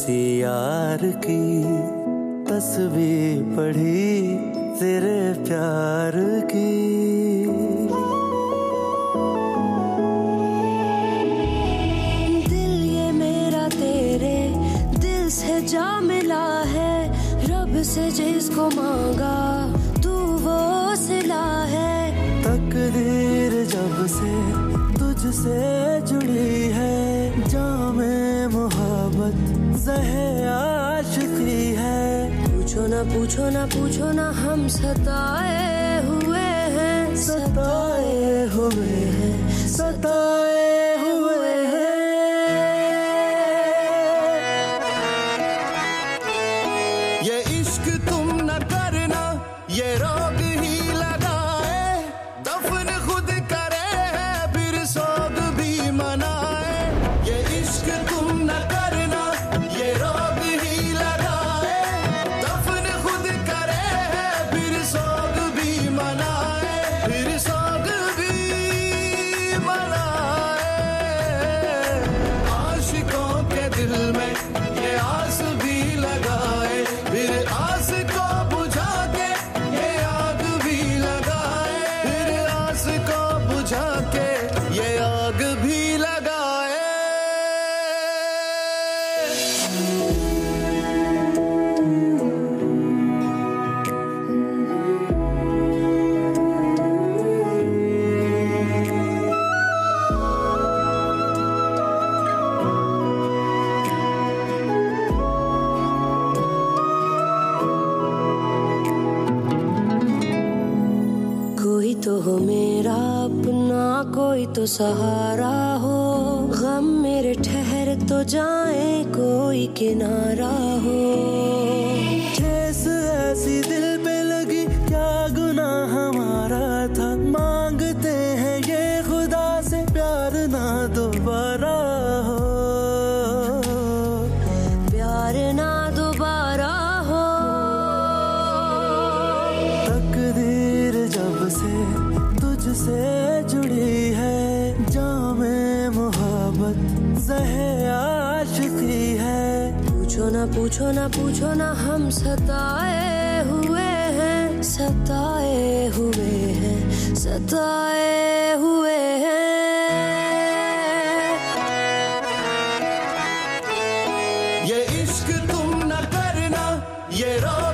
किसी यार की तस्वीर पढ़ी तेरे प्यार की। दिल ये मेरा तेरे दिल से जा मिला है, रब से जिसको मांगा तू वो सिला है। तकदीर जब से तुझसे जुड़ी है, जामे मोहब्बत ज़हे आशिकी है। पूछो ना पूछो ना पूछो ना हम सताए हुए हैं, सताए हुए हैं, सताए हुए हैं। ये इश्क तुम न करना, ये रोग ही लगाए, दफन खुद करे फिर सोग भी मनाए। ये इश्क तुम न करना, ये रोग ही लगाए, दफन खुद करे फिर सोग भी मनाए, फिर सोग भी मनाए। आशिकों के दिल में ये आस भी लगाए, फिर आस को बुझा के ये आग भी लगाए, फिर आस को बुझा के ये आग भी लगाए। कोई तो हो मेरा अपना, कोई तो सहारा हो, गम मेरे ठहर तो जाए कोई किनारा हो। ठेस ऐसी दिल पे लगी, क्या गुनाह हमारा था, मांगते हैं ये खुदा से प्यार ना दोबारा हो, प्यार ना दोबारा हो। तकदीर जब से तुझसे जुड़ी है, जामे मोहब्बत ज़हे आशिकी है। पूछो ना पूछो ना पूछो ना हम सताए हुए हैं, सताए हुए हैं, सताए हुए हैं। ये इश्क तुम न करना, ये